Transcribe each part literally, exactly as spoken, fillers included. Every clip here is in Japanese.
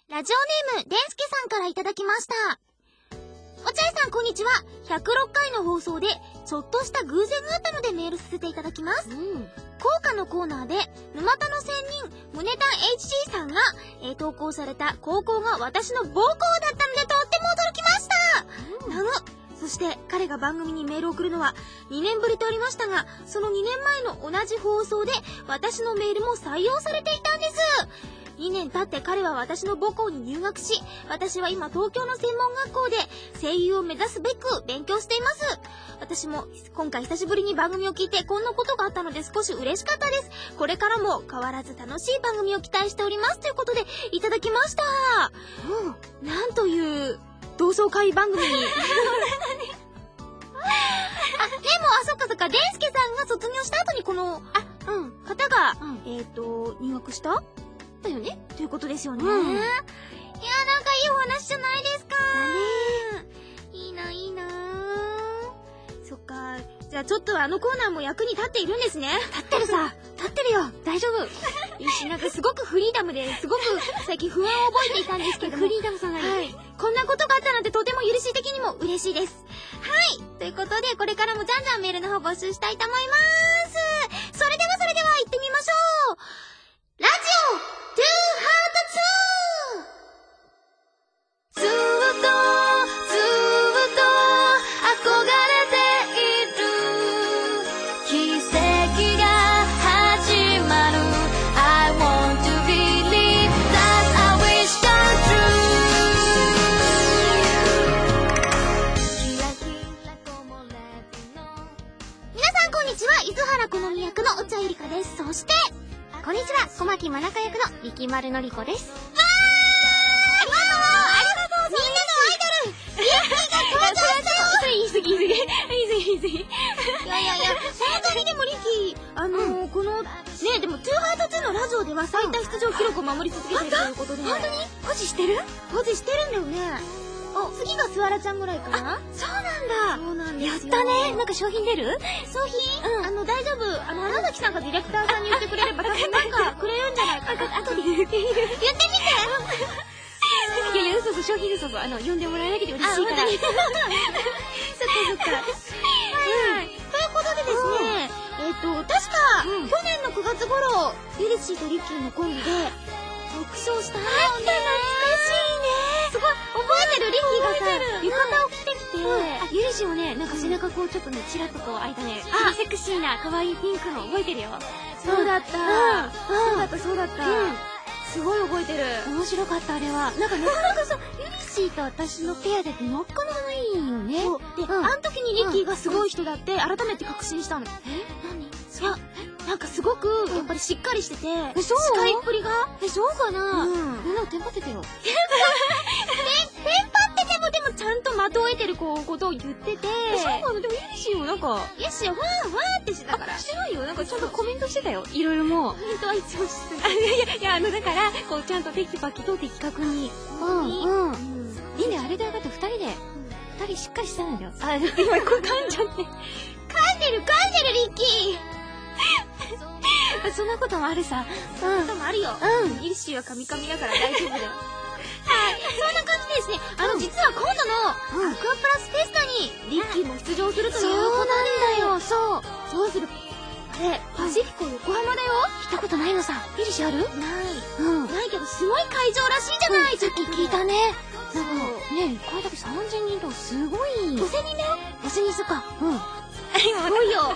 ラジオネーム、でんすけさんからいただきました。お茶屋さんこんにちは。ひゃくろっかいの放送でちょっとした偶然があったのでメールさせていただきます。うん、効果のコーナーで沼田の仙人ムネタン エイチシー さんが、えー、投稿された高校が私の母校だったのでとっても驚きました。うん、なのそして彼が番組にメールを送るのはにねんぶりとありましたが、そのにねんまえの同じ放送で私のメールも採用されていたんです。にねん経って彼は私の母校に入学し、私は今東京の専門学校で声優を目指すべく勉強しています。私も今回久しぶりに番組を聞いてこんなことがあったので少し嬉しかったです。これからも変わらず楽しい番組を期待しておりますということでいただきました。うん、なんという同窓会番組にあ、でもあ、そっかそっか、でんすけさんが卒業した後にこのあ、うん、方が、うん、えっと入学しただよねということですよね。うん、いや、なんかいいお話じゃないですか。いいないいな。そっか。じゃあちょっとあのコーナーも役に立っているんですね。立ってるさ。立ってるよ。大丈夫。よし、なんかすごくフリーダムですごく最近不安を覚えていたんですけども。フリーダムさんがいい。はい。こんなことがあったなんてとても許し的にも嬉しいです。はい。ということでこれからもじゃんじゃんメールの方募集したいと思います。それではそれでは行ってみましょう。ラジオトゥーハートツー。ずっとずっと憧れている奇跡が始まる I want to believe that I wish come true キラキラ木漏れ日の皆さんこんにちは。伊豆原好み役のお茶ゆりかです。そしてこんにちは、小牧真中役の力丸のりこです。わー、 ありがとうありがとうみんなのアイドルリッキーが登場したよ。 それ言い過ぎ言い過ぎ言い過ぎ言い過ぎいやいやいや、本当にでもリッキー、あのー、うん、この、ね、でもトゥーハートツーのラジオでは最多出場記録を守り続けているということで。 本当に保持してる保持してるんだよね。あ、次がスワラちゃんぐらいかな。 あ、そうなんだ。 そうなんですよ。 やったね。なんか商品出る？ 商品？うん。あの、大丈夫。あの、花崎さんがディレクターさんに言ってくれれば、多分なんかくれるんじゃないかな。後で言ってみて。言ってみていやいや、嘘嘘、商品嘘嘘。あの、呼んでもらえるだけで嬉しいから。そっかそっか。 はい。ということでですね、えっと、確か、去年のくがつ頃、ユリシーとリッキーのコンビで、特賞したんだよね。懐かしいね。すごい、覚えてる？リッキーがさ、浴衣を着てきて、 あ、ユリシーもね、なんか背中こうちょっとね、チラッとこう開いたね、あ、セクシーな可愛いピンクの覚えてるよ。 そうだった。そうだった、そうだった。すごい覚えてる。 面白かった、あれは。なんかなかなかさ、ユリシーと私のペアでってなかなかないよね。 そう。で、あの時にリッキーがすごい人だって改めて確信したの。 え？何？ いや、なんかすごく、やっぱりしっかりしてて、 え、そう？ 視界っぷりが。 え、そうかな？ うん。 みんなテンパってたよ。 テンパ、テンパっててもでもちゃんと的を得てるこうことを言ってて。 え、そうなの？でもユリシーもなんか、 ユリシーはふわーふわーってしてたから。 してないよ。なんかちゃんとコメントしてたよ。いろいろもう。 コメントはいつもしてる。いやいや、あの、だから、こうちゃんとテキパキと的確に。うんうん。いいね、あれで上がって二人で、二人しっかりしたんだよ。あ、今こう噛んじゃって。噛んでる噛んでるリッキーそんなこともあるさ。 そんなこともあるよ。 うん。 ユリシーはカミカミだから大丈夫だよ。はい。そんな感じでですね、あの、実は今度のアクアプラスフェスタにリッキーも出場するということで。 そうなんだよ。そう。 そうする。あれ、パシフィコ横浜だよ。 行ったことないのさ。ユリシーある？ ない。うん。ないけど、すごい会場らしいじゃない。 さっき聞いたね。なんか、ね、これだけさんぜんにんとかすごい。 ごせんにんだよ。 ごせんにんすか。うん。 すごいよ。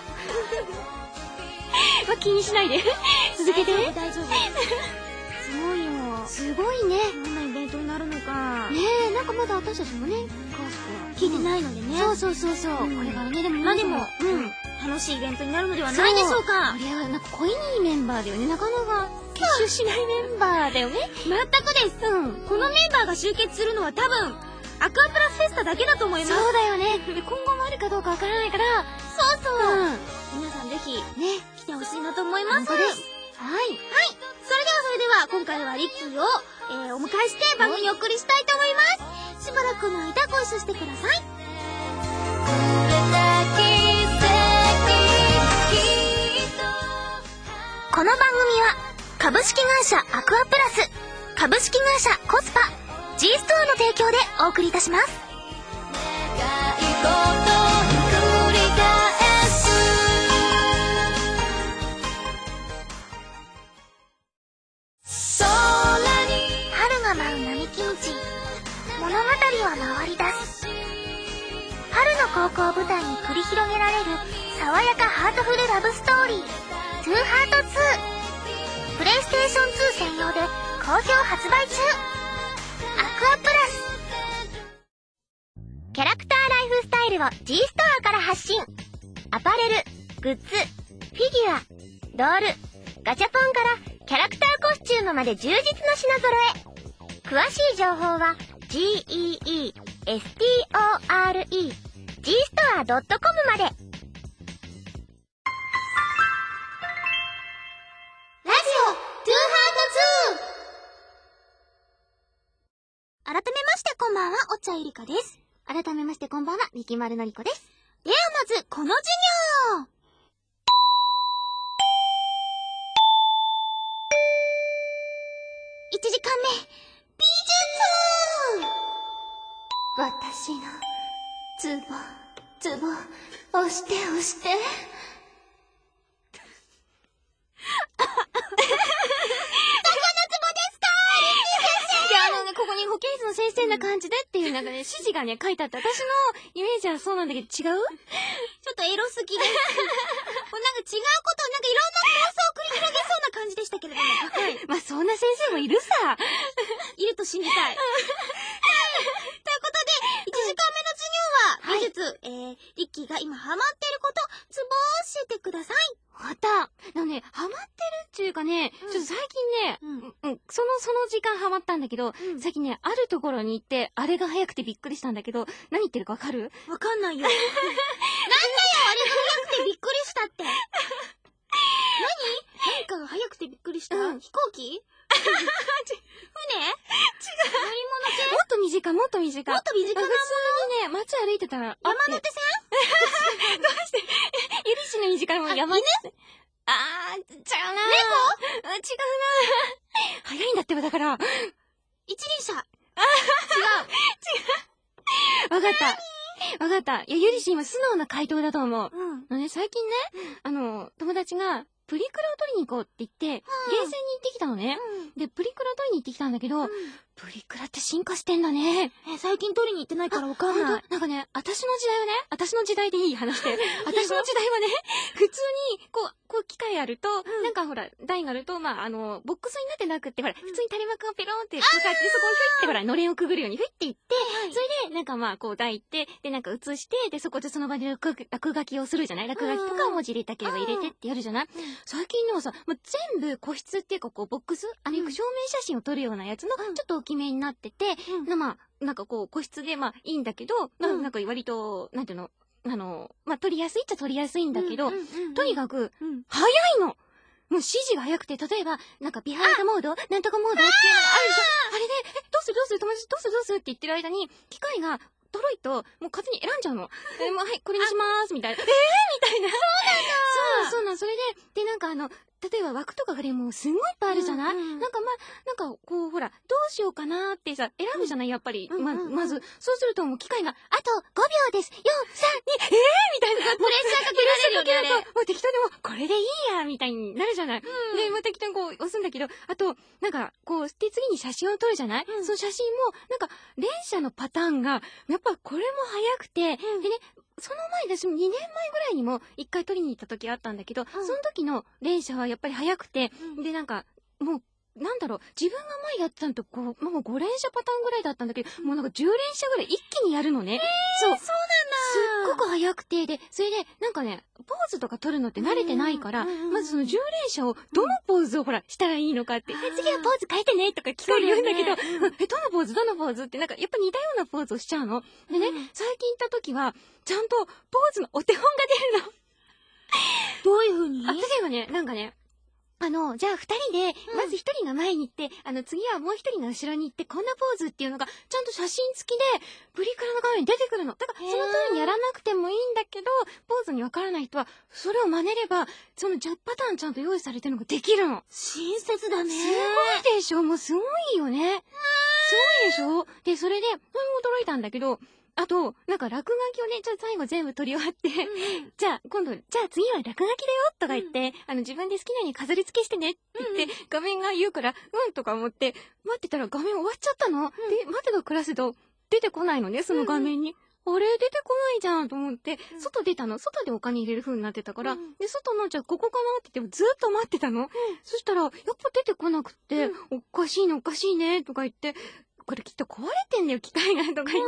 ま、気にしないで。続けて。 大丈夫。すごいよ。 すごいね。 どんなイベントになるのか。 ねえ、なんかまだ私たちもね、詳しく聞いてないのでね。 そうそうそうそう。これからね、でもまあでも、うん。楽しいイベントになるのではないでしょうか。 あれはなんか濃いメンバーだよね。なかなか結集しないメンバーだよね。 全くです。うん。このメンバーが集結するのは多分、アクアプラスフェスタだけだと思います。 そうだよね。今後もあるかどうかわからないから、 そうそう。 うん。 皆さんぜひ、ね、来てほしいなと思います。 本当です。はい。はい。 それではそれでは、今回はリッキーを、えー、お迎えして番組をお送りしたいと思います。しばらくの間ご一緒してください。この番組は、株式会社アクアプラス、 株式会社コスパ G ストアの提供でお送りいたします。春が舞う並木道、物語は回り出す。春の高校を舞台に繰り広げられる爽やかハートフルラブストーリートゥーハートツー、プレイステーションツー専用で好評発売中。アクアプラス。キャラクターライフスタイルを G ストアから発信。アパレル、グッズ、フィギュア、ドール、ガチャポンからキャラクターコスチュームまで充実の品揃え。詳しい情報は ジーイーイーエスティーオーアールイー ジーストアドットコム まで。ラジオトゥーハートツー。改めましてこんばんは、お茶えりかです。 改めましてこんばんは、みきまるのりこです。 ではまずこの授業。いちじかんめ、美術。 私のツボ、ツボ、押して押して。どこのツボですか？いや、あのね、ここに保健室の先生な感じでっていうなんかね、指示がね、書いてあって、私のイメージはそうなんだけど、違う？ ちょっとエロすぎです。もうなんか違うことをなんかいろんな妄想を繰り広げそうな感じでしたけれども。 はい。まあ、そんな先生もいるさ。 いると信じたい。ということで、いちじかんめの授業は、美術、はい、えー、リッキーが今ハマってること、ツボを教えてください。 また、でもね、ハマってるっていうかね、うん、ちょっと最近ね、うん、うん、その、その時間ハマったんだけど、うん、最近ね、あるところに行って、あれが早くてびっくりしたんだけど、何言ってるかわかる？ わかんないよ。なんだよ、あれが早くてびっくりしたって。何？何かが早くてびっくりした、うん、飛行機？船？違う。乗り物系？ もっと短い、もっと短い。 もっと短い。普通にね、街歩いてたら、 山手線？ どうしてゆりしの短いもん山手線。あー、違うなー。 猫？ 違うなー。早いんだってば、だから。 一輪車。あ、違う。 違う。わかった。わかった。いや、ゆりし今素直な回答だと思う。うん。ね、最近ね、あの、友達が、プリクラを取りに行こうって言って、うん、ゲーセンに行ってきたのね、うん。で、プリクラ取りに行ってきたんだけど、うん、プリクラって進化してんだね。 え、最近取りに行ってないからわかんない。 なんかね、私の時代はね、私の時代でいい話で、私の時代はね、普通に、こう、こう機械あると、うん、なんかほら、台があると、まあ、あの、ボックスになってなくって、ほら、うん、普通に垂れ幕がペロンって使って、そこにフィってほら、のれんをくぐるようにフィって行って、はい、それで、なんかまあ、こう台行って、で、なんか映して、で、そこでその場で落書きをするじゃない？落書きとか文字入れたければ入れてってやるじゃない？最近のはさ、もう全部個室っていうかこうボックスあれ、うん、証明写真を撮るようなやつのちょっと大きめになってて、うん、まあなんかこう個室でまあいいんだけど、うん、なんか割となんていうのあのまあ撮りやすいっちゃ撮りやすいんだけど、とにかく、うん、早いの。もう指示が早くて、例えば、なんかビハインドモードなんとかモードっていうのがあるじゃん。あれで、え、どうするどうする友達どうするどうするって言ってる間に、機械が、ドロイと、もう勝手に選んじゃうの。え、もう、はい、これにしまーす、みたいな。えーみたいな。そうなんだ。そう、そうなん。それで、で、なんかあの、例えば枠とかがね、もうすんごいいっぱいあるじゃない、うんうん、なんかまあ、なんかこう、ほら、どうしようかなーってさ、選ぶじゃないやっぱり。ま、まず、そうするともう機械が、あとごびょうです。よん、さん、に、えーみたいな感じで。 プレッシャーかけられるよね、あれ。 もう適当にもう、これでいいやみたいになるじゃない、うん、で、まあ、適当にこう押すんだけど、あと、なんか、こう、で、次に写真を撮るじゃない、うん、その写真も、なんか、連写のパターンが、やっぱこれも早くて、うん、でね、その前私もにねんまえぐらいにも一回撮りに行った時あったんだけど、うん、その時の連写はやっぱり早くて、うん、でなんかもうなんだろう自分が前やってたのとこうもうご連写パターンぐらいだったんだけど、うん、もうなんかじゅう連写ぐらい一気にやるのね。 えー、 そうそうなんだ。 すっごく早くて、でそれでなんかねポーズとか撮るのって慣れてないから、うん、まずそのじゅう連写をどのポーズをほらしたらいいのかって、うん、え次はポーズ変えてねとか聞かれるんだけど、ねうん、えどのポーズどのポーズってなんかやっぱ似たようなポーズをしちゃうの。でね、うん、最近行った時はちゃんとポーズのお手本が出るの。 どういう風に？ あ、例えばね、なんかね、 あの、じゃあ二人で、まず一人が前に行って、あの、次はもう一人が後ろに行って、こんなポーズっていうのが、ちゃんと写真付きで、プリクラの画面に出てくるの。だから、その通りにやらなくてもいいんだけど、ポーズにわからない人は、それを真似れば、そのじゅうパターンちゃんと用意されてるのができるの。 親切だね。 すごいでしょ？もうすごいよね。すごいでしょ？で、それで、驚いたんだけど、あと、なんか落書きをね、じゃあ最後全部取り終わって、うん、じゃあ今度、じゃあ次は落書きだよとか言って、うん、あの自分で好きなように飾り付けしてねって言って、うん、画面が言うから、うんとか思って、待ってたら画面終わっちゃったの。うん、で、待てが暮らすと出てこないのね、その画面に。うん、あれ出てこないじゃんと思って、うん、外出たの。外でお金入れる風になってたから、うん、で、外の、じゃあここかなって言ってずっと待ってたの。うん、そしたら、やっぱ出てこなくって、うん、おかしいねおかしいねとか言って、これきっと壊れてんだよ、機械が、とか言って。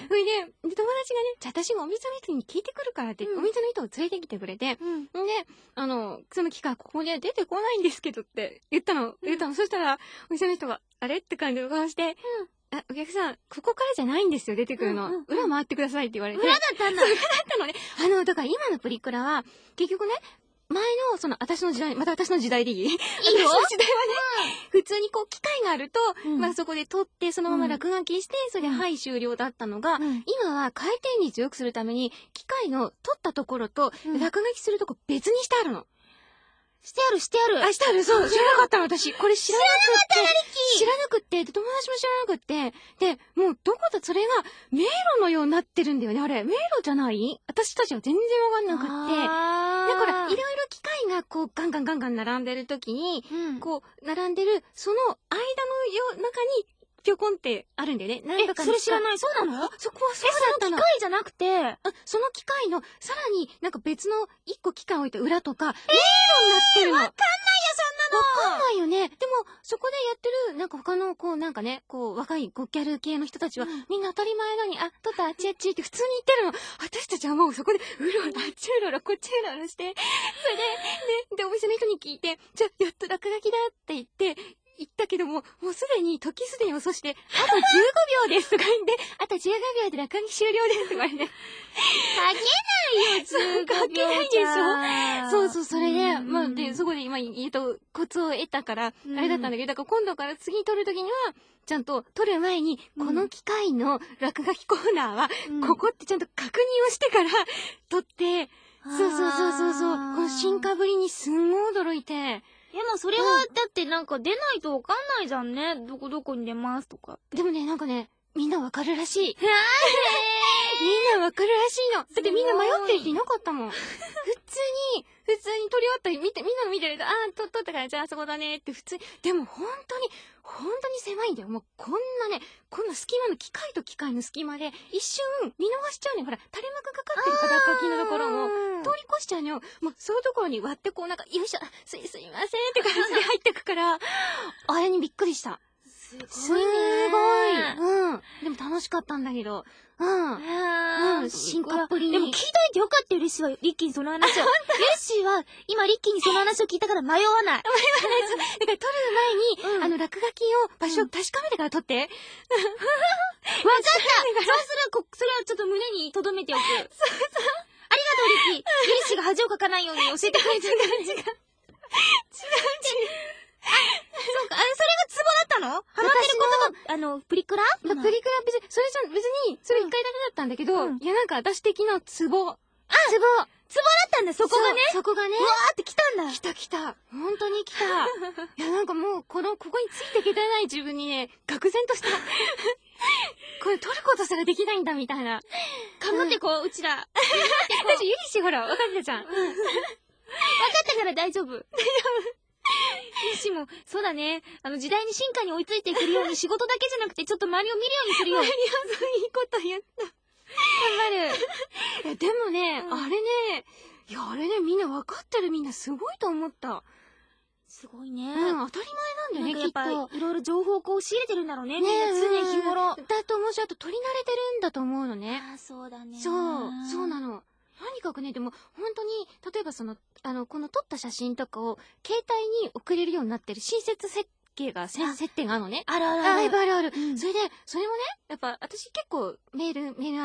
それで、で、友達がね、じゃあ私がお店の人に聞いてくるからって、うん、お店の人を連れてきてくれて、うん、で、あの、その機械ここで出てこないんですけどって言ったの、言ったの。うん、そしたら、お店の人が、あれって感じの顔して、うん、あ、お客さん、ここからじゃないんですよ、出てくるの。うんうんうん、裏回ってくださいって言われて。 裏だったんだ。 裏だったのね。あの、だから今のプリクラは、結局ね、前の、その、私の時代、また私の時代でいい？いいよ。私の時代はね、うん、普通にこう、機械があると、うん、まあそこで撮って、そのまま落書きして、それで、はい、終了だったのが、うん、今は回転率良くするために、機械の撮ったところと、落書きするとこ別にしてあるの。 してある、してある。 あ、してある、そう。知らなかったの、私。これ知らなくって。知らなくって、で、友達も知らなくって。で、もう、どこだ、それが、迷路のようになってるんだよね、あれ。迷路じゃない？私たちは全然わかんなくって。だから、いろいろ機械が、こう、ガンガンガンガン並んでる時に、うん、こう、並んでる、その間のよ、中に、ぴょこんってあるんだよね。なんだかえ、それ知らない。そうなの？ そこはそうだったの。 え、その機械じゃなくて、 あ、その機械の、さらになんか別の一個機械置いて裏とか、迷路になってるの。 わかんないよ、そんなの。 わかんないよね。でも、そこでやってる、なんか他の、こう、なんかね、こう、若いゴキャル系の人たちは、うん、みんな当たり前のに、あ、撮ったあっちあっちって普通に言ってるの。私たちはもうそこで、うろうろ、あっちうろうろ、こっちうろうろして、それで、で、で、お店の人に聞いて、じゃあ、やっと落書きだって言って、言ったけども、もうすでに、時すでに遅して、あとじゅうごびょうですとか言って、あとじゅうごびょうで落書き終了ですとか言って。 書けないよ、じゅうごびょう。 書けないでしょ。そうそう、それで、まあ、で、そこで今、えっと、コツを得たから、あれだったんだけど、だから今度から次撮るときには、ちゃんと撮る前に、この機械の落書きコーナーは、ここってちゃんと確認をしてから撮って、そうそうそうそうそう、この進化ぶりにすんごい驚いて、 でもそれは、だってなんか出ないとわかんないじゃんね。どこどこに出ますとか。 でもね、なんかね、みんなわかるらしい。みんなわかるらしいの。だってみんな迷ってる人いなかったもん。普通に、普通に撮り終わったり、見て、みんなの見てると、あー、撮、撮ったからじゃあそこだねって普通に。でも本当に、本当に狭いんだよ。もうこんなね、こんな隙間の機械と機械の隙間で、一瞬見逃しちゃうね。ほら、垂れ幕かかってる肩書きのところも、通り越しちゃうのよ。もうそういうところに割ってこうなんか、よいしょ、すい、すいませんって感じで入ってくから、あれにびっくりした。 すごいね。 すごい。うん。でも楽しかったんだけど。うん。うん。進化っぷりに。 でも聞いといてよかったよ、リッシーは。リッキーにその話を。リッシーは、今リッキーにその話を聞いたから迷わない。迷わない。だから撮る前に、うん、あの、落書きを、場所を確かめてから撮って。わかったそうするこ、それはちょっと胸に留めておく。そうそう。ありがとう、リッキー。リッシーが恥をかかないように教えてくれてる感じが。違う違う。あ、そうか。あれ、それがツボだったの？ハマってることが、あの、プリクラ？ プリクラ別に、それじゃ、別に、それ一回だけだったんだけど、うん、いやなんか私的なツボ。あ、 ツボ。ツボだったんだ、そこがね。 そこがね。 うわーって来たんだ。 来た来た。本当に来た。いやなんかもう、この、ここについていけてない自分にね、愕然とした。これ撮ることすらできないんだみたいな。 頑張ってこう、うちら。 私、ゆりしほら、わかってたじゃん。分かったから大丈夫。大丈夫。しも、そうだね。あの、時代に進化に追いついていけるように仕事だけじゃなくて、ちょっと周りを見るようにするよ。 周りはそういいこと言った。頑張る。でもね、うん、あれね、いや、あれね、みんな分かってるみんなすごいと思った。 すごいね。 うん、当たり前なんだよね、きっと。 いろいろ情報をこう仕入れてるんだろうね。ねえ、常日頃。 だと思うし、あと取り慣れてるんだと思うのね。 ああ、そうだね。 そう、そうなの。とにかくね、でも、本当に、例えばその、あの、この撮った写真とかを、携帯に送れるようになってる親切設計が、設定があるのね。 あるあるある。あるあるある。 うん、 それで、それもね、やっぱ、私結構、メール、メールアド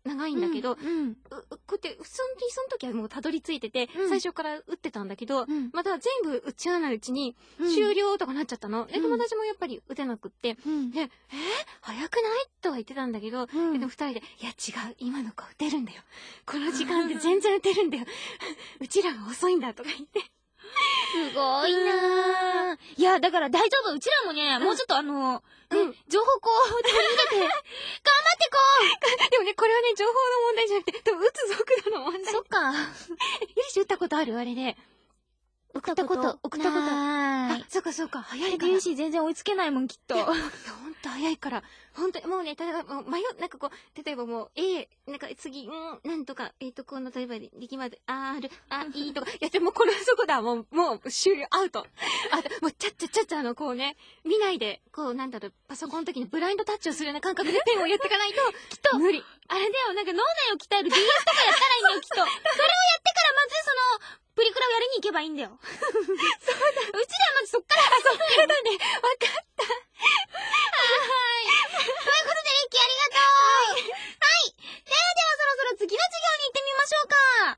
長いんだけど、 うん。 うこうやって、そのその時はもうたどり着いてて、 うん最初から打ってたんだけど、 うん。 また全部打ち合わないうちに、 うん終了とかなっちゃったの。で、 うん友達もやっぱり打てなくって、 うん。 で、えー、早くないとは言ってたんだけど、 うんでも二人で、いや違う、今の子打てるんだよ。この時間で全然打てるんだよ。うちらが遅いんだとか言って。 すごいなぁ。いや、だから大丈夫。うちらもね、もうちょっとあの、 うんね、情報こう、取り入れて、頑張ってこでもね、これはね、情報の問題じゃなくて、多分打つ速度の問題。 う。そっか。 ゆりし打ったことあるあれで。 送ったこと。 送ったこと。 なーい。 あ、そっかそっか、早いから。 ゆりし全然追いつけないもん、きっと。 いや、ほんと早いから。ほんと、もうね、ただ、もう迷う、なんかこう、例えばもう、A、なんか次、うん、なんとか、えっと、この、例えば、力まで、R、あ、いいとか、いや、でもこれそこだ、もう、もう、終了、アウト。あ、もう、ちゃっちゃちゃっちゃ、あの、こうね、見ないで、こう、なんだろう、パソコンの時にブラインドタッチをするような感覚でペンをやっていかないと、きっと、無理。 あれだよ、なんか脳内を鍛える ディーエス とかやったらいいんだよ、きっと。それをやってからまずその、プリクラをやりに行けばいいんだよ。そうだ。うちらはまずそっから、あ、そっからだね。わかった。はーい。ということで、リッキーありがとう。はい。ではではそろそろ次の授業に行ってみましょうか。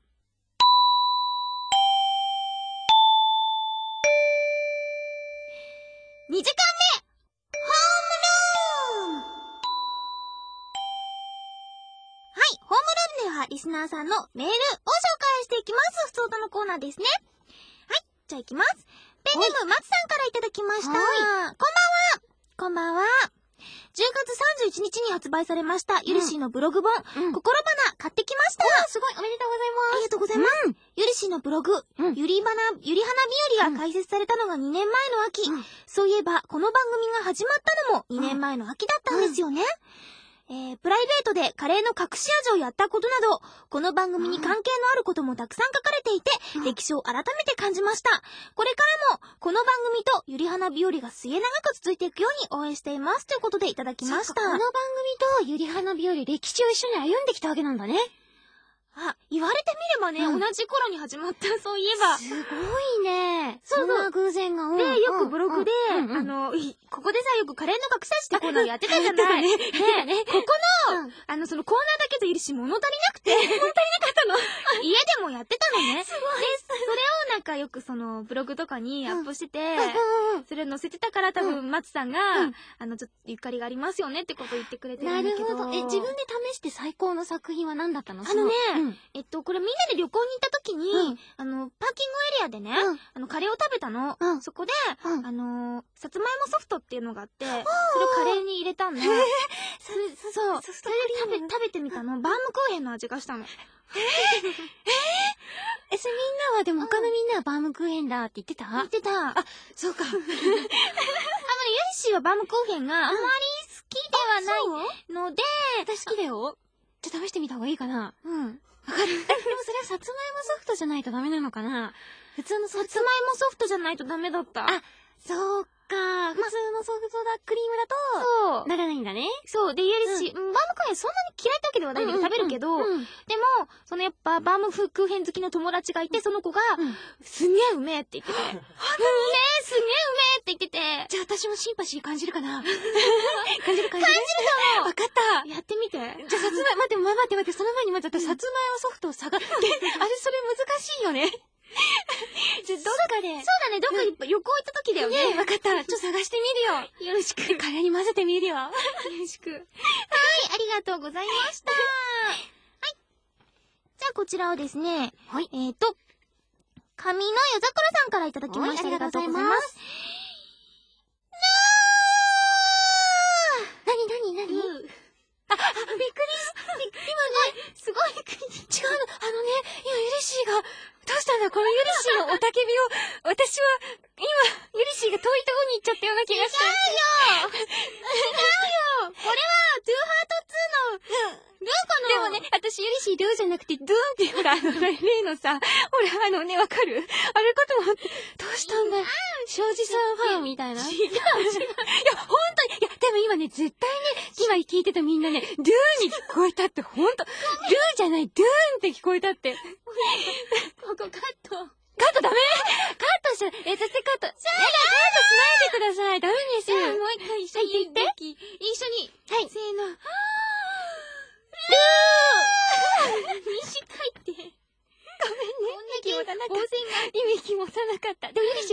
にじかんめホームルーム。はい、ホームルームではリスナーさんのメールを紹介していきます。ふつおたのコーナーですね。はい、じゃあいきます。ペンネーム松さんからいただきました。 はこんばんは。こんばんは。じゅうがつさんじゅういちにちに発売されました、ゆりしーのブログ本、 うん。 心花買ってきました。 すごい、おめでとうございあます。 りがとうございます。ゆりしーのブログ、 うんゆり花、ゆり花日和が開設されたのがにねんまえの秋。 うんそういえば、この番組が始まったのもにねんまえの秋だったんですよね。えー、プライベートでカレーの隠し味をやったことなど、この番組に関係のあることもたくさん書かれていて、 うん歴史を改めて感じました。これからも、この番組とゆり花日和が末永く続いていくように応援しています。ということでいただきました。 この番組とゆり花日和、歴史を一緒に歩んできたわけなんだね。 あ、言われてみればね、 うん同じ頃に始まった、そういえば。 すごいね。 そうそうそんな偶然が。うんで、よくブログで、 うんうんうんあの、いここでさ、よくカレーの隠し味ってコーナーやってたじゃない。 やってたねね、ここの、 うんあの、そのコーナーだけどゆりし物足りなくて、物足りなかったの。家でもやってたのね。すごい。で、それをなんかよくその、ブログとかにアップしてて、それ載せてたから多分、松さんが、 うんあの、ちょっとゆかりがありますよねってこと言ってくれてるなんだけど。 るほど。え、自分で試して最高の作品は何だったの？ あのねそうんえっと、これみんなで旅行に行った時に、 うんあの、パーキングエリアでね、 うんあの、カレーを食べたの。 うんそこで、 うんあのー、さつまいもソフトっていうのがあって、それをカレーに入れたんだ。そそう。 ソフそれトクリームで食べ、食べてみたの。バームクーヘンの味がしたの。 え、それみんなは、でも他のみんなはバームクーヘンだって言ってた？ 言ってた。あ、 そうか。 あのね、ゆりしーはバームクーヘンがあまり好きではないので、 私好きだよ。じゃあ試してみた方がいいかな。 うん。 わかった。でもそれはさつまいもソフトじゃないとダメなのかな？普通のソフト。 さつまいもソフトじゃないとダメだった。 あ、そうか。普通のソフトだ、クリームだと、 そう。 ならないんだね。 そう。で、ゆりし、うんバームクーヘンそんなに嫌いってわけではないんだけど、食べるけど、 うんうんでも、そのやっぱ、バームクーヘン好きの友達がいて、その子が、 うんすんげえうめえって言ってて。うめえ、すげえうめえって言ってて。 じゃあ私もシンパシー感じるかな？感じる感じる？感じるかも。わかった。 やってみて。 じゃあさつまいも、待って、待って待って、その前にまず私さつまいもソフトを探って、あれそれ難しいよね。じゃあどっかで。 そうだね、どっか旅行行った時だよね。 ねえ、わかった。ちょっと探してみるよ。 よろしく。 カレーに混ぜてみるよ。 よろしく。はい、ありがとうございました。はい。じゃあこちらをですね、 はい。 えーと、紙の夜桜さんからいただきました。 はいありがとうございありがとうございま。 ますなになになに？ あ、あ、びっくりした。今ね、すごいびっくりし違うの。あのね、今ゆりしーが、どうしたんだこのゆりしーのおたけびを、私は、今、ゆりしーが遠いとこに行っちゃったような気がして。 違うよ違うよこれは、トゥーハートツーの、ルーかなでもね、私ゆりしードゥじゃなくて、ドゥンっていうほら、あの、例のさ、ほら、あのね、わかるあれかと思って、どうしたんだよ。庄司さんファンみたいな。違う、違う。いや、ほんとに、いや、でも今ね、絶対ね、今聞いてたみんなね、ドゥーに聞こえたって、ほんと、ドゥーじゃない、ドゥーンって聞こえたって。 ここカット。 カットダメカットしちゃ、え、絶対カット。やだ、カットしないでください。ダメです。 じゃあもう一回一緒にはい言って一緒に。 はい。 せーの。ルー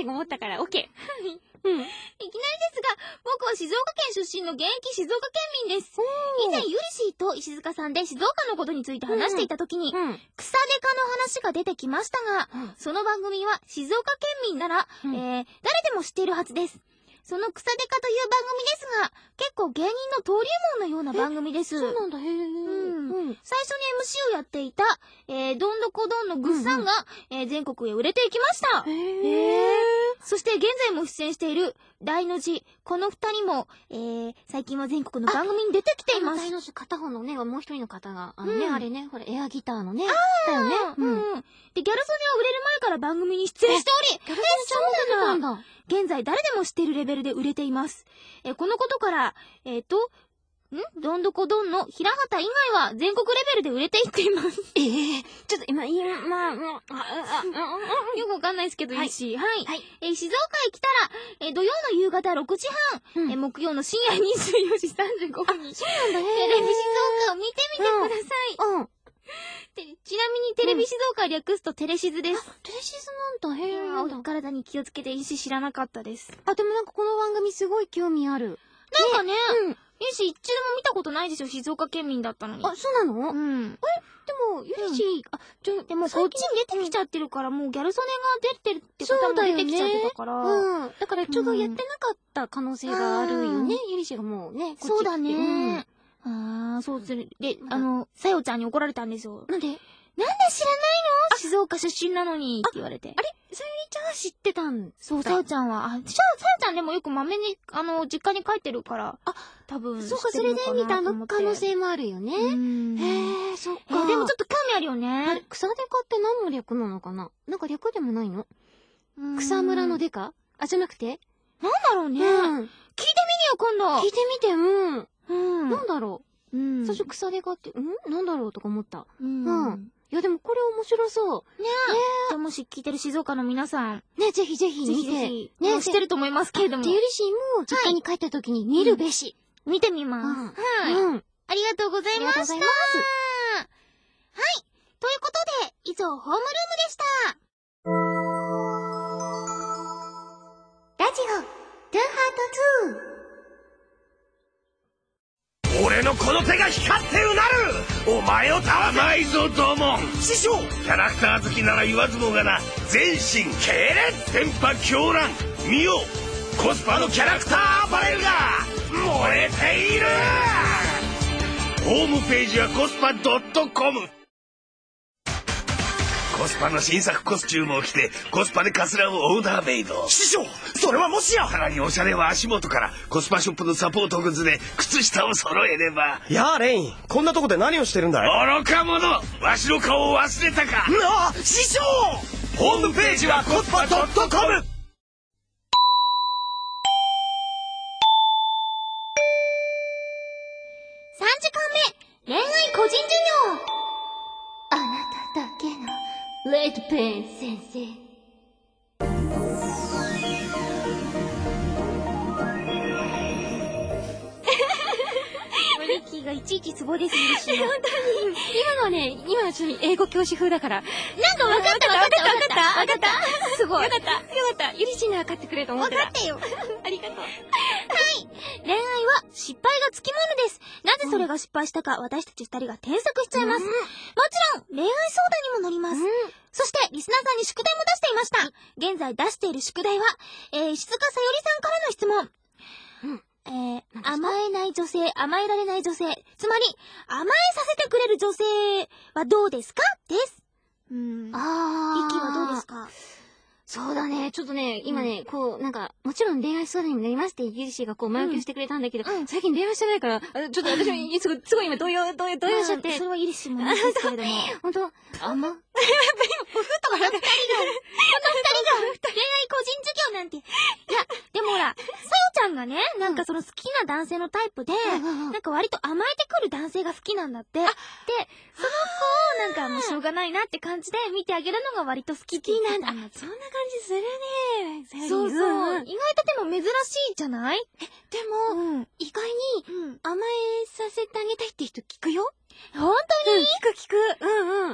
って思ったから、オッケー。うん。 いきなりですが、僕は静岡県出身の現役静岡県民です。以前、ゆりしーと石塚さんで静岡のことについて話していた時に、うんうん、草デカの話が出てきましたが、うん、その番組は静岡県民なら、うん、えー、誰でも知っているはずです。その草デカという番組ですが、結構芸人の登竜門のような番組です。 そうなんだ、へぇー。 うん。最初に エムシー をやっていた、えー、どんどこどんのぐっさんが、うんうん、えー、全国へ売れていきました。へぇー。 そして現在も出演している大の字、この二人も、えー、最近は全国の番組に出てきています。 大の字片方のね、もう一人の方が、あのね、うん、あれね、ほら、エアギターのね。あーだよね。うん。で、ギャル曽根は売れる前から番組に出演しており、 ギャル曽根ちゃんも出てたんだ。 現在誰でも知っているレベルで売れています。えー、このことから、えっと、んどんどこどんの平畑以外は全国レベルで売れていっています。 ええー、ちょっと今、今、まあ、まあ、 よくわかんないですけど、 はい、 いいし。はい。 はい。 えー、静岡へ来たら、えー、土曜の夕方ろくじはん、うん、えー、木曜の深夜にじゅうよじさんじゅうごふんに、 そうなんだ、 テレビ静岡を見てみてください。 うん。うんちなみにテレビ静岡略すとテレシズです。 あ、テレシズなんだ、へぇー。 お体に気をつけていいし知らなかったです。 あ、でもなんかこの番組すごい興味ある。 なんかね、 うん。 ゆりし一度も見たことないでしょ、静岡県民だったのに。 あ、そうなの？ うん。 え、でも、ゆりし、あ、 ちょ、でもこっちに出てきちゃってるから、もうギャル曽根が出てるってことも出てきちゃってたから。 うん。だからちょうどやってなかった可能性があるよね。ゆりしがもうね、 そうだね。ああ、そうする。で、あの、さよちゃんに怒られたんですよ。 なんで？ なんで知らないの？静岡出身なのにって言われて。 あれさゆりちゃんは知ってたん？ そう、さよちゃんは。あ、さよちゃんでもよくまめに、あの、実家に帰ってるから。 あ、 多分そうか、それで見たの可能性もあるよね。へえ、そっか。 でもちょっと興味あるよね。 あれ、草デカって何の略なのかな？なんか略でもないの？草むらのデカ？あ、じゃなくて？ なんだろうね。聞いてみてよ、今度。 聞いてみて、うん。 うん。 なんだろう。うん。最初草デカって、ん？なんだろうとか思った。うん。いやでもこれ面白そう。 ねえ。でもし聞いてる静岡の皆さん。 ね、ぜひぜひ見て。 ね、知ってると思いますけれども。 で、ゆりしーも実家に帰った時に見るべし。 見てみます。はい。うん。ありがとうございました。ありがとうございます。はい。ということで、以上、ホームルームでした。ラジオ、トゥーハートツー。 俺のこの手が光ってうなる。お前を甘いぞドモン師匠。キャラクター好きなら言わずもがな、全身系列電波狂乱。見よ、コスパのキャラクターアパレルが燃えている。ホームページはコスパ ドットコム。コスパの新作コスチュームを着てコスパでカツラをオーダーメイド。 師匠、それはもしや。 さらにおしゃれは足元からコスパショップのサポートグッズで靴下を揃えれば。 やあレイン、こんなとこで何をしてるんだい？ 愚か者、わしの顔を忘れたか。 なあ、師匠。 ホームページはコスパ ドットコム。 さんじかんめ、恋愛個人授業。 あなただけのレッドペン先生。 リッキーがいちいちツボでするし。 本当に。今のはね、今のちょっと英語教師風だから。 なんか分かった分かった分かった分かった。すごい。 よかった。よかった。ゆりちんが分かってくれると思ってた。 分かってよ。 ありがとう。はい。 恋愛は失敗がつきものです。なぜそれが失敗したか、私たち二人が添削しちゃいます。もちろん、恋愛相談にも乗ります。そして、リスナーさんに宿題も出していました。現在出している宿題は、えー、石塚さよりさんからの質問。うん。えー、甘えない女性、甘えられない女性。つまり、甘えさせてくれる女性はどうですかです。うん。 あー。 息はどうですか？ そうだね。ちょっとね、今ね、うん、こう、なんか、もちろん恋愛相談にもなりますって、ゆりしーがこう、前置きをしてくれたんだけど、うん、最近恋愛してないから、あちょっと私も、すごい、すごい今、動揺、動揺、動揺しちゃって。 それはゆりしーもなんですけれども。 ほんと、あんま、やっぱり、 ふっとかなんか、二人が、この二人が、恋愛個人授業なんて。いや、でもほら、さよちゃんがね、なんかその好きな男性のタイプで、なんか割と甘えてくる男性が好きなんだって。で、その子をなんかもうしょうがないなって感じで見てあげるのが割と好きって言ってたんだって。 そんな感じするね。 そうそう。意外とでも珍しいじゃない？ え、でも、意外に甘えさせてあげたいって人聞くよ。 本当に？ 聞く聞く。うんうん。なんか、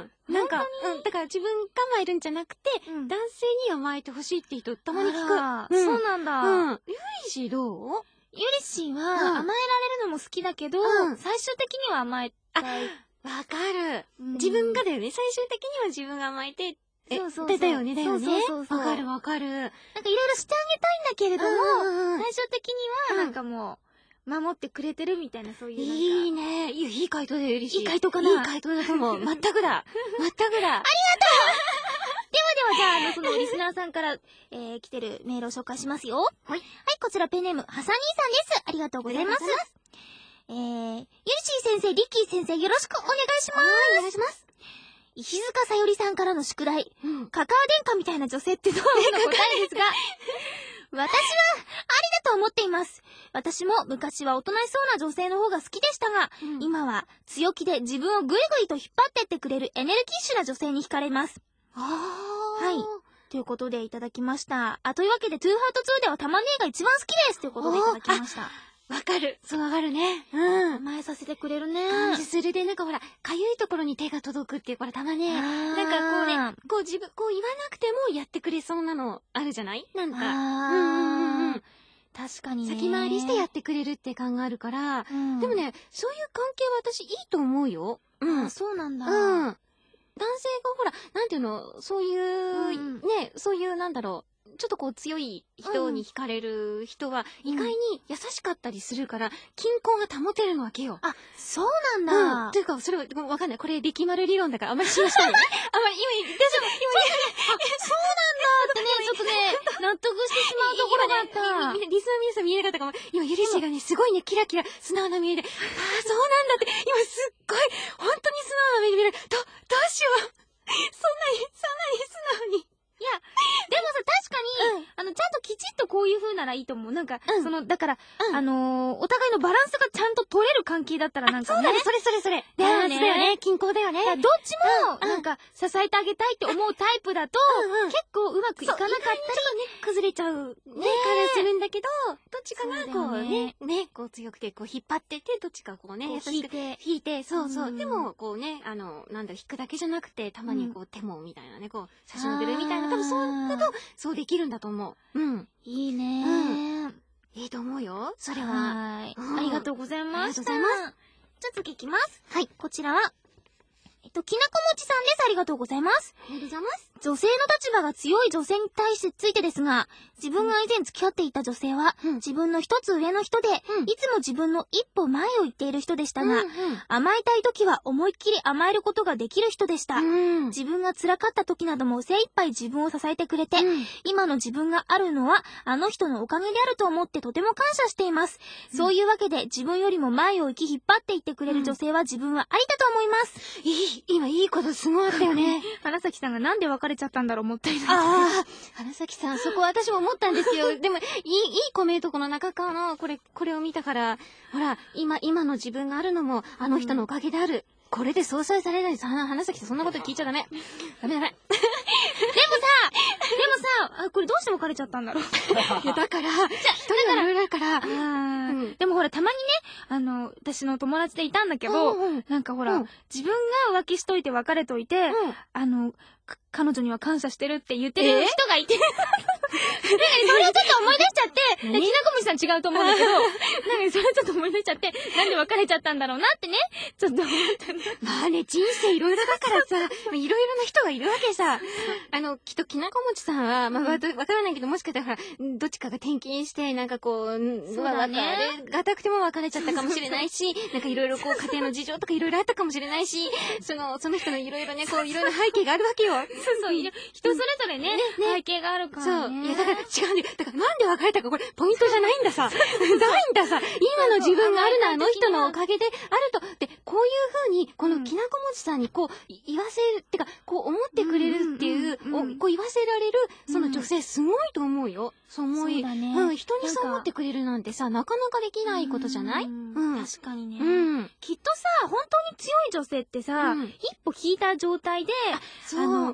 か、うん、だから自分が甘えるんじゃなくて、男性に甘えてほしいって人たまに聞く。 そうなんだ。 うん。ゆりしどう？ ゆりしーは甘えられるのも好きだけど、最終的には甘えたい。 わかる。自分がだよね。最終的には自分が甘えて、 そうそうそう。 だよね、だよね。 そうそうそう。 わかるわかる。 なんかいろいろしてあげたいんだけれども、最終的にはなんかもう、守ってくれてるみたいな、そういうなんか。 いいね。いい、いい回答だよ、ゆりしー。 いい回答かな。 いい回答だと思う。全くだ。全くだ。ありがとう。 ではでは、じゃあ、あの、そのリスナーさんから、えー、来てるメールを紹介しますよ。はい。はい、こちらペンネーム、はさにーさんです。ありがとうございます。えー、ゆりしー先生、リッキー先生、よろしくお願いします。 お願いします。 石塚さよりさんからの宿題。 うん、 カカア殿下みたいな女性ってどういうのか答えですが、私は、ありだと思っています。私も昔はおとなしそうな女性の方が好きでしたが、うん、今は強気で自分をぐいぐいと引っ張ってってくれるエネルギッシュな女性に惹かれます。 あー。 はい。ということでいただきました。あ、というわけで、トゥーハートツーではたまねえが一番好きですということでいただきました。 わかる。そうわかるね。 うん。甘えさせてくれるね。 感じするで、なんかほら、かゆいところに手が届くっていう、これたまね。なんかこうね、こう自分、こう言わなくてもやってくれそうなのあるじゃないなんか。うんうんうん。 確かにね。 先回りしてやってくれるって感があるから、うん、でもね、そういう関係は私いいと思うよ。 うん。そうなんだ。 うん。男性がほら、なんていうの、そういう、うん、ね、そういうなんだろう。ちょっとこう強い人に惹かれる人は意外に優しかったりするから、均衡が保てるのわけよ。 あ、そうなんだ。 うん。というか、それはわかんない。これ力丸理論だからあんまり信用したい。あんまり今、大丈夫今、 そうなんだってね、ちょっとね、納得してしまうところがあった。 リスナー皆さん見えなかったかも。今、ゆりしがね、すごいね、キラキラ、素直な目で、ああ、そうなんだって、今すっごい、本当に素直な目で見れる。ど、どうしよう。そんなに、そんなに素直に。 いや、でもさ、確かに、うん、あの、ちゃんときちっとこういう風ならいいと思う。なんか、うん、その、だから、うん、あのー、お互いのバランスがちゃんと取れる関係だったらなんかね。 そうだね、それそれそれ。だよね。だよね、均衡だよね。 どっちも、なんか、支えてあげたいって思うタイプだと、うんうん、結構うまくいかなかったり、ちょっとね、 崩れちゃうね、からするんだけど、どっちかがこうね、ね、こう強くて、こう引っ張ってて、どっちかこうね、優しく引いて、そうそう。でも、こうね、あの、なんだろ、引くだけじゃなくて、たまにこう手もみたいなね、こう、差し伸べるみたいな、多分そうだと、そうできるんだと思う。うん。 いいねー。 うん。いいと思うよ。それは。 はい。ありがとうございます。 ありがとうございます。 じゃあ次いきます。 はい。 こちらは、えっと、きなこもちさんです。ありがとうございます。 ありがとうございます。 女性の立場が強い女性に対してついてですが、自分が以前付き合っていた女性は、うん、自分の一つ上の人で、うん、いつも自分の一歩前を行っている人でしたが、うんうん、甘えたい時は思いっきり甘えることができる人でした。うん、自分が辛かった時なども精一杯自分を支えてくれて、うん、今の自分があるのは、あの人のおかげであると思ってとても感謝しています。うん、そういうわけで、自分よりも前を行き引っ張っていってくれる女性は自分はありだと思います。 いい、今いいことすごいあったよね。 花咲さんがなんで別れちゃったんだろう思ったり。 ああ、花咲さん、そこ私も思ったんですよ。でも、いい、いいコメントこの中川の、これ、これを見たから、ほら、今、今の自分があるのも、あの人のおかげである。うん、これで相殺されないです。花、花咲さん、そんなこと聞いちゃダメ。ダメダメ。でもさ、 でもさ、あ、これどうして別れちゃったんだろう。 いや、だから、じゃ人がいろいろだから、 うん、でもほら、たまにね、あの、私の友達でいたんだけど、うんうん、なんかほら、うん、自分が浮気しといて別れといて、うん、あの、彼女には感謝してるって言ってる人がいて、えー、それをちょっと思い出しちゃって、きなこもちさん違うと思うんだけど、なんかそれをちょっと思い出しちゃって、なんで別れちゃったんだろうなってね、ちょっと思ったんだ。 まあね、人生いろいろだからさ、いろいろな人がいるわけさ。あの、きっときなこもちさんは、まあ、わからないけど、もしかしたら、どっちかが転勤して、なんかこう、 そうだね、 別れがたくても別れちゃったかもしれないし、なんかいろいろこう、家庭の事情とかいろいろあったかもしれないし、その、その人のいろいろね、こう、いろいろ背景があるわけよ。 そうそう、人それぞれね、背景があるからね。 そう。いや、だから違うんだよ。だからなんで別れたか、これ、ポイントじゃないんださ。ないんださ。今の自分があるのはあの人のおかげであると。で、こういう風に、このきなこもちさんにこう、言わせる、ってか、こう思ってくれるっていう、こう言わせられる、その女性すごいと思うよ。そう思い。うん、人にそう思ってくれるなんてさ、なかなかできないことじゃない？うん。 確かにね。 うん。 きっとさ、本当に強い女性ってさ、一歩引いた状態で、あの、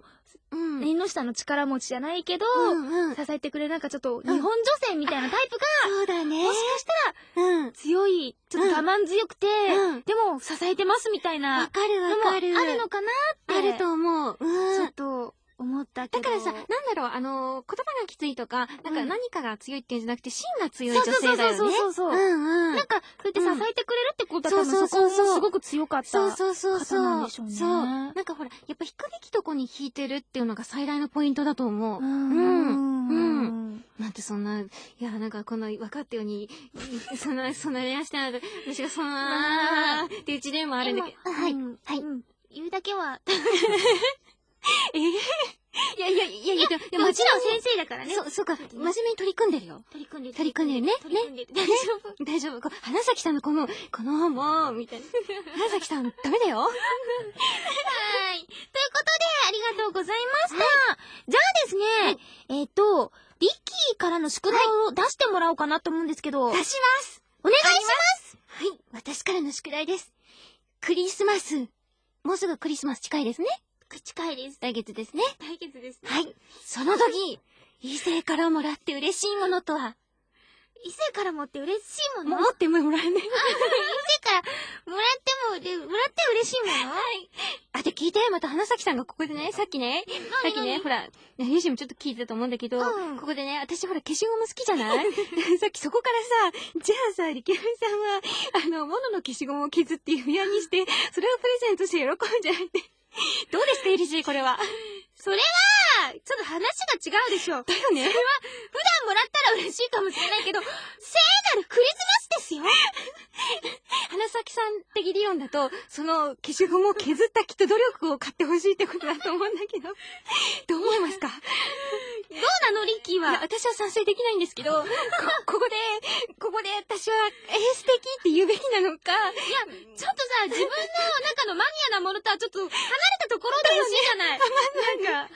うん。 縁の下の力持ちじゃないけど、 うんうん。 支えてくれるなんかちょっと日本女性みたいなタイプが、 そうだね。 もしかしたら、 うん。 強い、ちょっと我慢強くて、 うんでも支えてますみたいなわかるわのもあかる。 るのかなって。 あると思う。 ちうん。 ょっと思ったけど。 だからさ、なんだろう、あのー、言葉がきついとか、なんかうん何かが強いっていうんじゃなくて、芯が強いそう女そうそうそう性だよね。 そうそう。 うんうん。 なんか、そうやって支えてくれるってことは多分そうそこそうそうそうもすごく強かった。 そうそうそうそう。 方なんでしょうねそう。なんかほら、やっぱ引くべきとこに引いてるっていうのが最大のポイントだと思う。 うん。 うんうん。 なんてそんな、いや、なんかこの分かったように、そんな、そんな恋愛してないと、私がそんな、っていう一年もあるんだけど。はい。 うんはい。 うん言うだけは、 えーいやいやいやいや、いや、 もちろん先先生だからね。 生。そう、そうか、真面目に取り組んでるよ。 取り組んでる。 取り組んでるね。 取り組んでる。 ね。大丈夫。大丈夫。こう花咲さんのこの、この、もう、みたいな。花咲さん、ダメだよ。 はい。ということで、ありがとうございました。じゃあですね、えっと、リッキーからの宿題を出してもらおうかなと思うんですけど、 出します。 お願いしますはい。私からの宿題です。クリスマス。もうすぐクリスマス近いですね。 近いです。 来月ですね。 対決ですね。 はい。その時、異性からもらって嬉しいものとは、 異性からもって嬉しいもの持ってもらえない。 異性からもらっても、で、もらって嬉しいものはい。あ、で、聞いて、また花咲さんがここでね、さっきね、さっきね、ほら、ユシもちょっと聞いてたと思うんだけど、 うんここでね、私ほら消しゴム好きじゃないさっきそこからさ、じゃあさ、リケルさんは、あの、モノの消しゴムを削って指輪にして、それをプレゼントして喜んじゃうって。どうですか、エリシー、これは。 それは、ちょっと話が違うでしょ。 だよね。 それは、普段もらったら嬉しいかもしれないけど、聖なるクリスマスですよ。 花咲さん的理論だと、その消しゴムを削ったきっと努力を買ってほしいってことだと思うんだけど、どう思いますか？ どうなの、リッキーいや、 は。 私は賛成できないんですけど、こ、ここで、ここで私は、えー、素敵って言うべきなのか、 いや、ちょっとさ、自分の中のマニアなものとはちょっと離れたところで欲しいじゃない。なんか、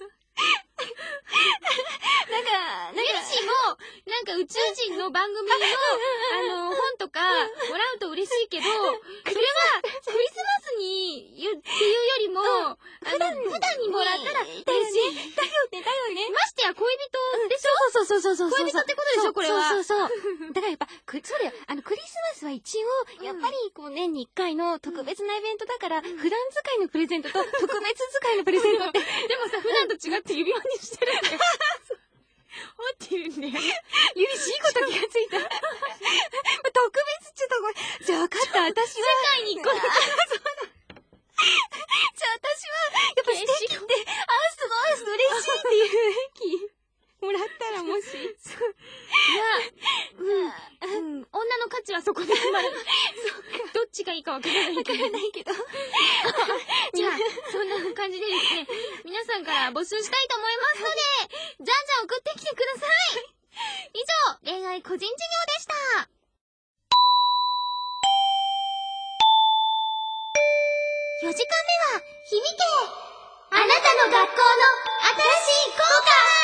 なんか、なんメルか、 シーも、なんか宇宙人の番組の、あの、本とか、もらうと嬉しいけど、それは、クリスマスに言うっていうよりも、あの、普段にもらったら嬉しい。 だよね、だよね。 ましてや恋人でしそうそうそうそうそうそう。 恋人ってことでしょこれはそうそうそう。だからやっぱ、くそうだよ。あの、クリスマスは一応、やっぱり、こう、年に一回の特別なイベントだから、普段使いのプレゼントと、特別使いのプレゼントって、 ょ。でもさ、普段と違って指輪にしてるんだよ。持ってるんだよ。 ゆりしいいこと気がついた。特別ちょっとごめん。じゃあ分かった。私は、 世界に一個だけ。 じゃあ私は、やっぱ素敵って、あ、すごい、嬉しいって言うべき。もらったらもし。 いや、うん、うん、女の価値はそこで生まれる。どっちがいいかわからないけど。 わからないけど。 じゃあ、そんな感じでですね、皆さんから募集したいと思いますので、じゃんじゃん送ってきてください。以上、恋愛個人授業でした。よじかんめは、響けあなたの学校の新しい校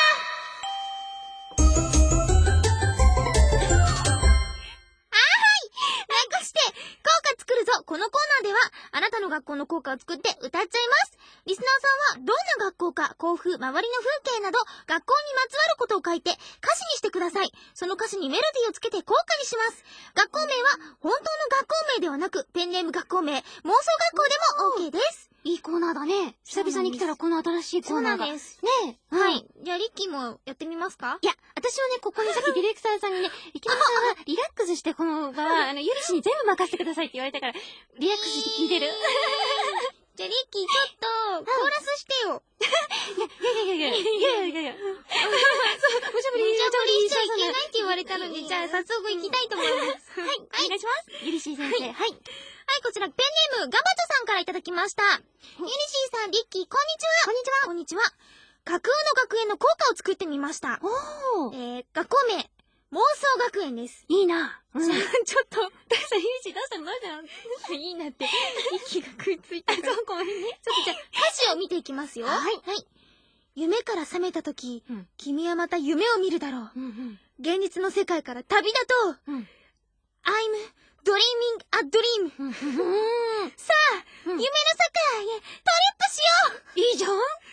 歌して、校歌作るぞこのコーナーでは、あなたの学校の校歌を作って歌っちゃいます。リスナーさんは、どんな学校か、校風、周りの風景など、学校にまつわることを書いて、歌詞にしてください。その歌詞にメロディーをつけて校歌にします。学校名は、本当の学校名ではなく、ペンネーム学校名、妄想学校でも OK です。 いいコーナーだね。久々に来たらこの新しいコーナーが。 そうなんですねえ。 はい。じゃあ、リッキーもやってみますか？ いや、私はね、ここにさっきディレクターさんにね、池田さんはリラックスしてこの場は、あの、ゆりしに全部任せてくださいって言われたから、リラックスして聞いてる。 じゃあ、リッキーちょっと、コーラスしてよ。 いやいやいやいやいやいやいや。そう、無茶ぶり、 無茶ぶりしちゃいけい。 ないって言われたので、じゃあ、早速行きたいと思います。はい。 お願いします。ゆりし先生。はい。 はい、こちら、ペンネーム、ガバチョさんからいただきました。ユニシーさん、リッキー、こんにちは。こんにちは。こんにちは。架空の学園の校歌を作ってみました。 おー。 えー、学校名、妄想学園です。 いいな。うん。 ちょちょっと、 どうしたゆりしどうしたのどうしたのいいなって。息が食いついた。そう、ごめんね。 ちょっとじゃあ、歌詞を見ていきますよ。 はいはい。夢から覚めたとき、 うん君はまた夢を見るだろう。 うんうん。 現実の世界から旅立とう。 うん。 I'm dreaming a dream. うん。 さあ、 うん夢の世界へトリップしよう。 いいじゃん。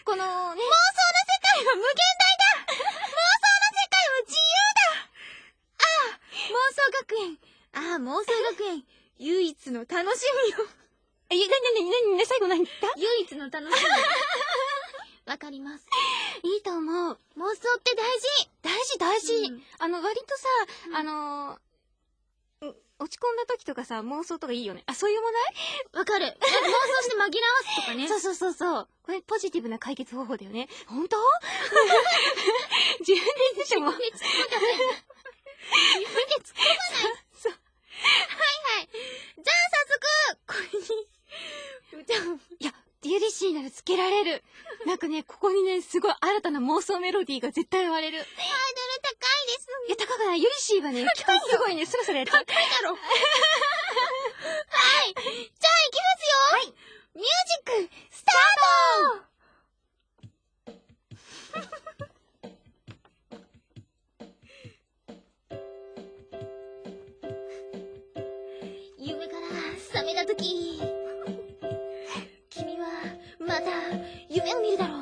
このね、 妄想の世界は無限大だ。妄想の世界は自由だ。ああ、妄想学園。ああ、妄想学園。唯一の楽しみよ。 え、なになになになに最後何言った？ 唯一の楽しみ。わかります。 いいと思う。 妄想って大事。 大事大事。 うんあの、割とさ、 うんあのー、うん落ち込んだ時とかさ、妄想とかいいよね。あ、そういう問わかる。なんか妄想して紛らわすとかね。 題？そうそうそうそう。これポジティブな解決方法だよね。本当？自分で言ってても。 自分で作らない。自分で作らない。 そう。 はいはい。じゃあ早速、これに、歌を。 いや、ユリシーならつけられる。なんかね、ここにね、すごい新たな妄想メロディーが絶対生まれる。 ハードル高いです。 いや、高くない。ユリシーはね、基本すごいね、スラスラやっちゃう。 高いだろ。はい。じゃあ行きますよ。はい。ミュージック、スタート。夢から覚めたとき、君はまた夢を見るだろう。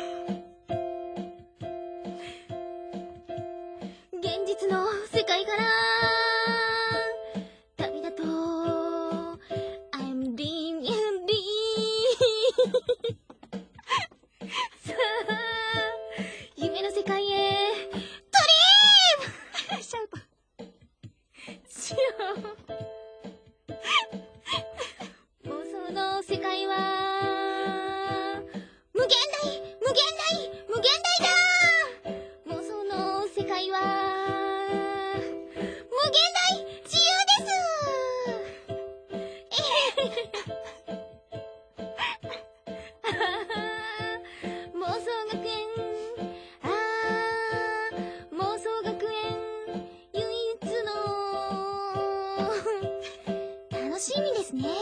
現実の世界から旅立とう。 I'm dreaming さあ夢の世界へトリームシャウトしよう。妄想の世界は無限大無限大無限大だ。妄想の世界は無限大自由です。えへへへあはは妄想学園、あー妄想学園唯一の楽しみですね。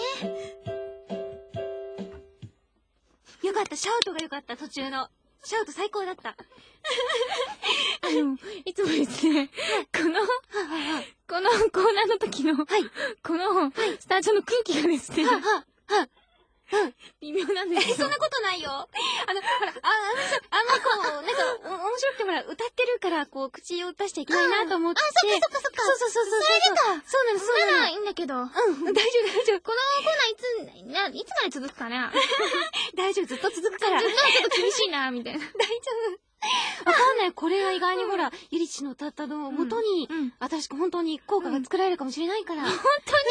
よかった、シャウトがよかった、途中の。シャウト最高だった。 あの、いつもですね、この、このコーナーの時の、 はい。 この、スタジオの空気がですね、 は、は、は、 微妙なんですえ、 よ。 そんなことないよ。あの、ほら、あ、あのさ、あんまこう、なんか、お面白くてほら、歌ってるから、こう、口を出しちゃいけないなと思って。 あ、そっかそっかそっか。 そうそうそうそう。 それでか。 そうなの、そうなの。 ならいいんだけど。 うん、大丈夫、大丈夫。 このコーナーいつ、な、いつまで続くかな。 大丈夫、ずっと続くから。 ずっとちょっと厳しいな、みたいな。 大丈夫。わかんない。これが意外にほら、ゆりちの歌ったのを元に、 うん。 新しく本当に効果が作られるかもしれないから。 本当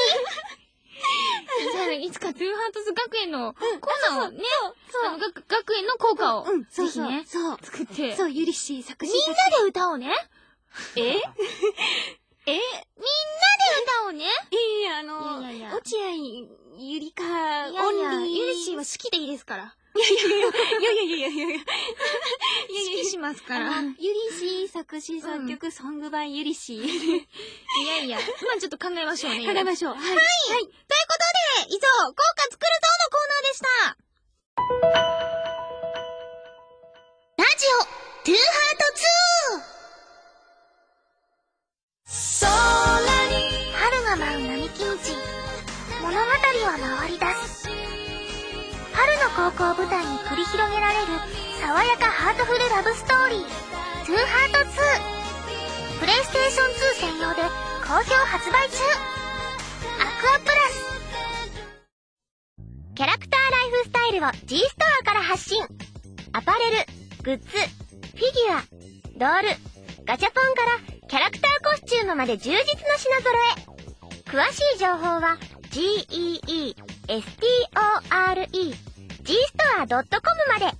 にじゃあ、いつかトゥーハートズ学園のコーナーをね、 そうあの、学学園の効果を、 うん、そうぜひね、 そう。 作って、 そう、ゆりし作詞。 みんなで歌おうね。 ええみんなで歌おうね。 いや、あの、 いやいやいや落合ゆりか、 いやいや、 オンリー。 ゆりしーは好きでいいですから。 いやいやいやいやいやいやいやいやいや。 好きしますから。 あのゆりし作詞作曲、ソング版ゆりし。 いやいや、まあちょっと考えましょうね。 考えましょう。はい。 はい。ということで、以上、効果作るぞのコーナーでした。ラジオ、トゥーハートツー。空に春が舞う並木道。物語は回り出す。春の高校を舞台に繰り広げられる爽やかハートフルラブストーリー、トゥーハートツー。プレイステーションツー専用で好評発売中。アクアプラス。キャラクターライフスタイルを G ストアから発信。アパレル、グッズ、フィギュア、ドール、ガチャポンからキャラクターコスチュームまで充実の品揃え。詳しい情報は ジーイーイーエスティーオーアールイー ジーストアドットコム まで。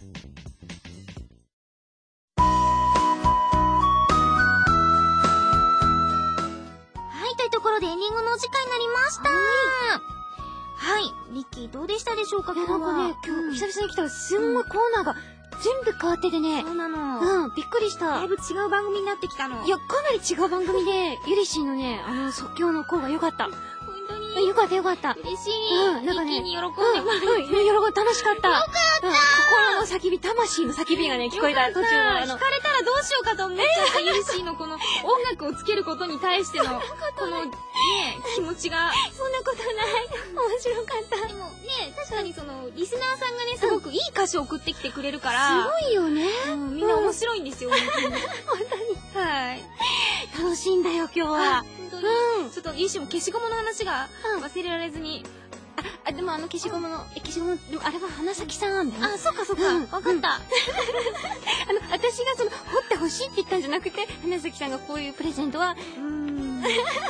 はい、というところでエンディングのお時間になりました。はい。リッキーどうでしたでしょうか、 いや、 今日は。 なんかね、今日久々に来たらすんごいコーナーが全部変わっててね。 そうなの。 うん、びっくりした。 だいぶ違う番組になってきたの。 いや、かなり違う番組で、ゆりしーのね、あの、即興の声が良かった。 本当に。 よかったよかった。 嬉しい。 うん、なんかね。 リッキーに喜んでもうん、 らえて。 うん、喜ん楽しかった。よかった。うん、心の叫び、魂の叫びがね、聞こえた途中のあの。 聞かれたらどうしようかと思っちゃった、ユリシーのこの音楽をつけることに対しての、この、ね、気持ちが。 そんなことない。面白かった。 でもね、 確かにその、リスナーさんがね、すごくいい歌詞を送ってきてくれるから。 すごいよね。 うん、みんな面白いんですよ、本当に。本当に。はい。楽しいんだよ、今日は。 本当に。 うん。ちょっと、いいしも消しゴムの話が忘れられずに。あ、あ、でもあの消しゴムの、え、消しゴム、でもあれは花咲さんなんだよ。 あ、そっかそっか。わかった。 あの、私がその、掘ってほしいって言ったんじゃなくて、花咲さんがこういうプレゼントは、 うーん。ク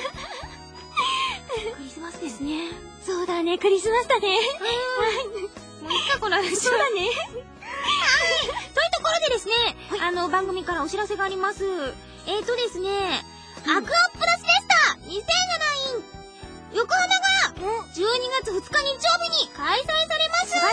リスマスですね。 そうだね、クリスマスだね。 もういっか、この話。 そうだね。 というところでですね、あの、番組からお知らせがあります。えーとですね、アクアプラスフェスタにせんなな in 横浜がじゅうにがつふつか日曜日に開催されます。 素晴ら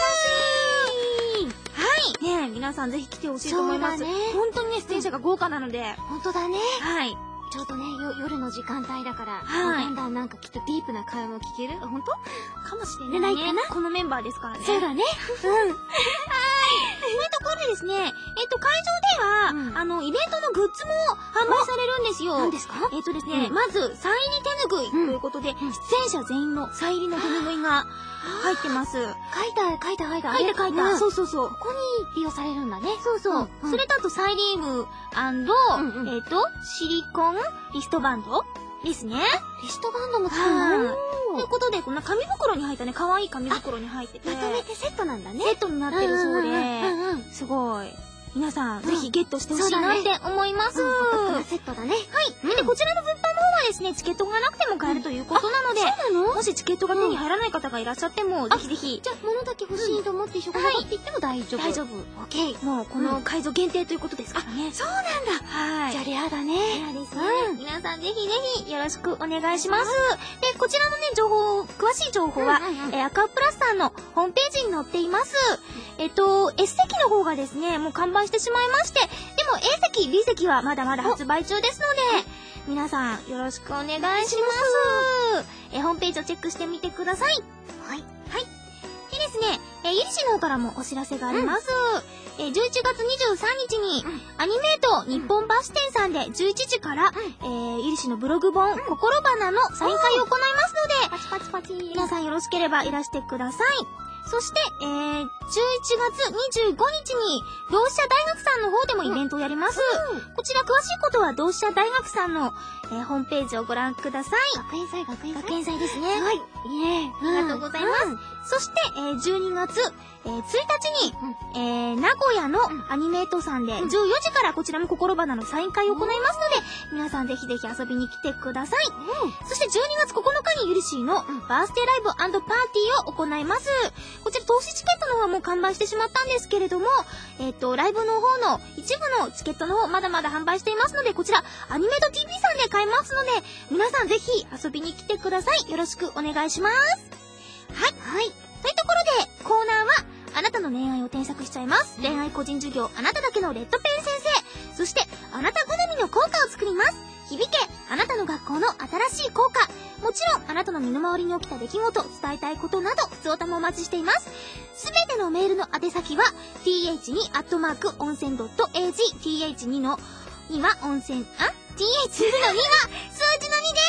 しい。 はい。ねえ、皆さんぜひ来てほしいと思います。 そうだね。 本当にね、出演者が豪華なので。 本当だね。 はい。 ちょうどね、よ、夜の時間帯だから、 はいだんだんなんかきっとディープな会話を聞ける。本当かもしれないね。 ないかなこのメンバーですからね。 そうだね。 うん。はい。というところでですね、えっと、会場では、 うんあの、イベントのグッズも販売されるんですよ。 何ですか？ えっとですね、 うんまず、サイン入り手拭いということで、 ん出演者全員のサイン入りの手拭いが入ってます。 書いた、書いた、書いた。 書いて書いた。 うんそうそうそう。 ここに利用されるんだね。 そうそう。 うんうんそれとあとサイリウム、 うんうんえっと、シリコンリストバンドですね。 リストバンドも使うはいの？ ということで、こんな紙袋に入ったね、可愛い紙袋に入ってて、 まとめてセットなんだね。 セットになってるそうで、 うんうんうん。 すごい。皆さん、 んぜひゲットしてほしいなって思います。 うん、お得はなセットだね。 い。で、こちらの物販の方はですね、チケットがなくても買えるということなので、 そうなの？ もしチケットが手に入らない方がいらっしゃっても、ぜひぜひ、 じゃあ、物だけ欲しいと思って一緒に買って言っても大丈夫。 大丈夫。 オッケー。 もう、この会場限定ということですからね。 そうなんだ。 はい。 じゃあ、レアだレね。 アですね。 うん皆さんぜひぜひよろしくお願いします。で、こちらのね、情報、詳しい情報は、 うんうんうんえーアクアプラスさんのホームページに載っています。えっと、S 席の方がですね、もう完売してしまいまして、でも A 席、B 席はまだまだ発売中ですので、皆さんよろしくお願いします。えーホームページをチェックしてみてください。はい。はい。でですね、えー、イリシの方からもお知らせがあります。えーじゅういちがつにじゅうさんにちに、アニメート日本橋店さんでじゅういちじから、えー、イリシのブログ本、心花のサイン会を行いますので、 パチパチパチ。 皆さんよろしければいらしてください。そして、えー、じゅういちがつにじゅうごにちに、同志社大学さんの方でもイベントをやります。こちら詳しいことは同志社大学さんの、えー、ホームページをご覧ください。 学園祭、学園祭。 学園祭ですね。 はい。いいね。 ありがとうございます。そして、えー、じゅうにがつ、えー、ついたちに、えー、名古屋のアニメートさんでじゅうよじからこちらも心花のサイン会を行いますので、皆さんぜひぜひ遊びに来てください。そしてじゅうにがつここのかにゆりしーのバースデーライブ&パーティーを行います。こちら投資チケットの方はもう完売してしまったんですけれども、えっと、ライブの方の一部のチケットの方まだまだ販売していますので、こちらアニメート ティーブイ さんで買えますので、皆さんぜひ遊びに来てください。よろしくお願いします。はい。はい。というところで、コーナーは、あなたの恋愛を添削しちゃいます。恋愛個人授業、あなただけのレッドペン先生。そして、あなた好みの効果を作ります。響け、あなたの学校の新しい効果。もちろん、あなたの身の回りに起きた出来事、伝えたいことなど、普通歌もお待ちしています。すべてのメールの宛先は、ティーエイチツー アットマーク、温泉 ドットエージー、ティーエイチツー のには温泉、あ ティーエイチツー のには数字のにです。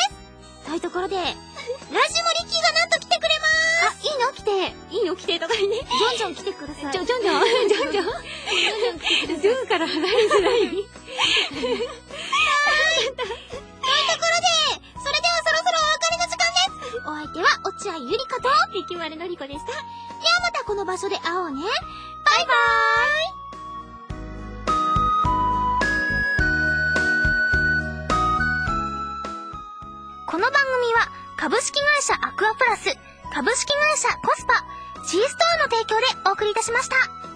というところで、ラジモリキーがなんと来てくれまーす。 いいの来て、いいの来てとかにね。 ジョンジョン来てください。 ちょ、ジョンジョン、ジョンジョン。ジョンから離れてないように。 というところで、それではそろそろお別れの時間です。お相手は落合ゆりかと、 力丸のりこでした。 ではまたこの場所で会おうね。バイバーイ。この番組は株式会社アクアプラス、株式会社コスパ、Gストアの提供でお送りいたしました。